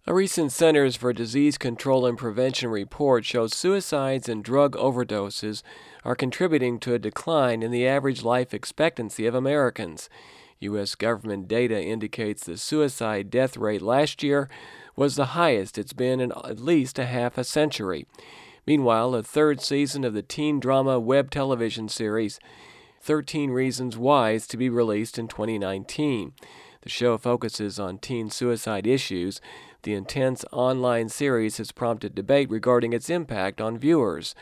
A recent Centers for Disease Control and Prevention report shows suicides and drug overdoses are contributing to a decline in the average life expectancy of Americans. U.S. government data indicates the suicide death rate last year was the highest it's been in at least a half a century. Meanwhile, a third season of the teen drama web television series 13 Reasons Why is to be released in 2019. The show focuses on teen suicide issues. The intense online series has prompted debate regarding its impact on viewers.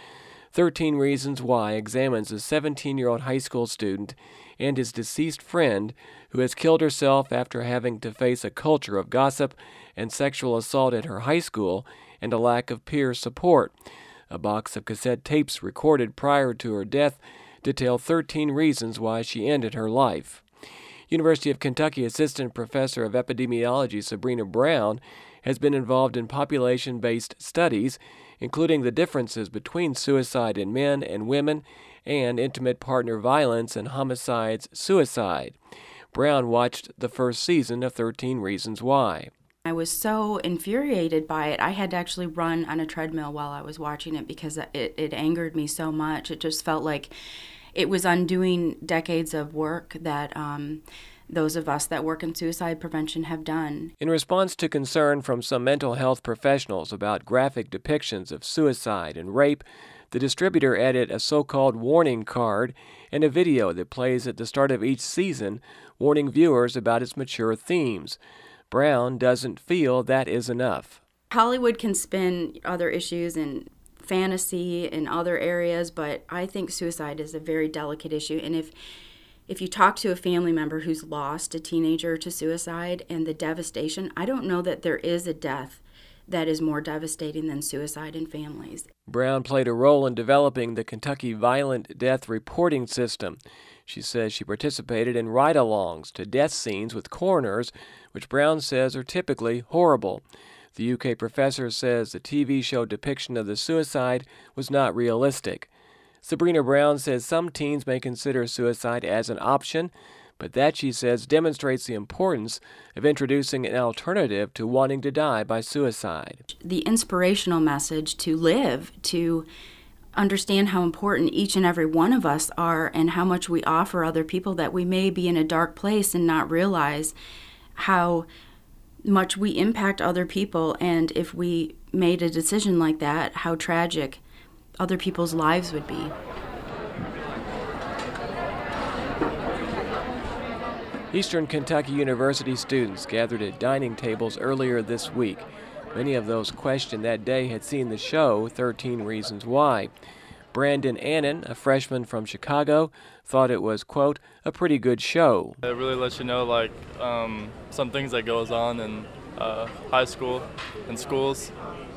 13 Reasons Why examines a 17-year-old high school student and his deceased friend who has killed herself after having to face a culture of gossip and sexual assault at her high school and a lack of peer support. A box of cassette tapes recorded prior to her death detail 13 reasons why she ended her life. University of Kentucky Assistant Professor of Epidemiology Sabrina Brown has been involved in population-based studies, including the differences between suicide in men and women and intimate partner violence and homicides suicide. Brown watched the first season of 13 Reasons Why. I was so infuriated by it. I had to actually run on a treadmill while I was watching it because it angered me so much. It just felt like it was undoing decades of work that those of us that work in suicide prevention have done. In response to concern from some mental health professionals about graphic depictions of suicide and rape, the distributor added a so-called warning card and a video that plays at the start of each season, warning viewers about its mature themes. Brown doesn't feel that is enough. Hollywood can spin other issues and fantasy in other areas, but I think suicide is a very delicate issue. And if you talk to a family member who's lost a teenager to suicide and the devastation, I don't know that there is a death that is more devastating than suicide in families. Brown played a role in developing the Kentucky Violent Death Reporting System. She says she participated in ride-alongs to death scenes with coroners, which Brown says are typically horrible. The UK professor says the TV show depiction of the suicide was not realistic. Sabrina Brown says some teens may consider suicide as an option, but that, she says, demonstrates the importance of introducing an alternative to wanting to die by suicide. The inspirational message to live, to understand how important each and every one of us are and how much we offer other people, that we may be in a dark place and not realize how much we impact other people, and if we made a decision like that, how tragic other people's lives would be. Eastern Kentucky University students gathered at dining tables earlier this week. Many of those questioned that day had seen the show 13 Reasons Why. Brandon Annan, a freshman from Chicago, thought it was, quote, a pretty good show. It really lets you know, some things that goes on in high school and schools.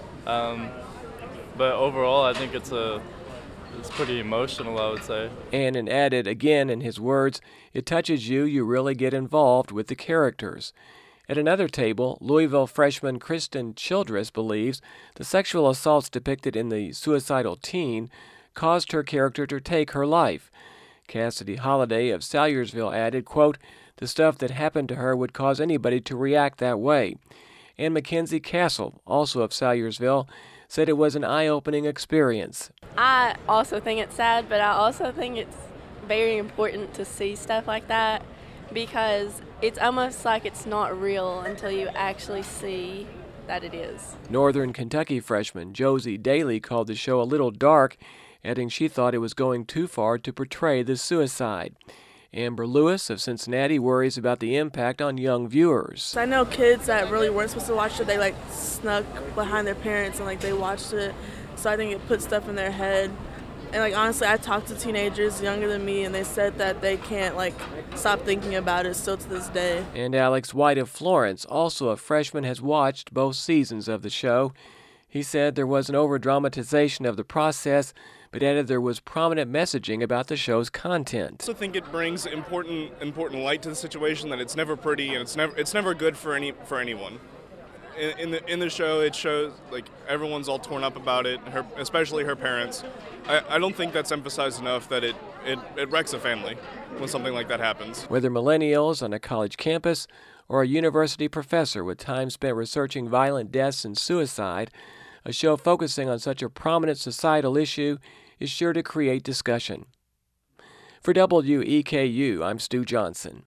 But overall, I think it's pretty emotional, I would say. Annan added again in his words, it touches you, you really get involved with the characters. At another table, Louisville freshman Kristen Childress believes the sexual assaults depicted in the suicidal teen caused her character to take her life. Cassidy Holliday of Salyersville added, quote, the stuff that happened to her would cause anybody to react that way. And Mackenzie Castle, also of Salyersville, said it was an eye-opening experience. I also think it's sad, but I also think it's very important to see stuff like that because it's almost like it's not real until you actually see that it is. Northern Kentucky freshman Josie Daly called the show a little dark, adding she thought it was going too far to portray the suicide. Amber Lewis of Cincinnati worries about the impact on young viewers. I know kids that really weren't supposed to watch it, they snuck behind their parents and they watched it. So I think it puts stuff in their head. And honestly, I talked to teenagers younger than me and they said that they can't stop thinking about it still to this day. And Alex White of Florence, also a freshman, has watched both seasons of the show. He said there was an over-dramatization of the process, but added there was prominent messaging about the show's content. I also think it brings important light to the situation, that it's never pretty and it's never good for anyone. In the show, it shows everyone's all torn up about it, especially her parents. I don't think that's emphasized enough, that it wrecks a family when something like that happens. Whether millennials on a college campus or a university professor with time spent researching violent deaths and suicide, a show focusing on such a prominent societal issue is sure to create discussion. For WEKU, I'm Stu Johnson.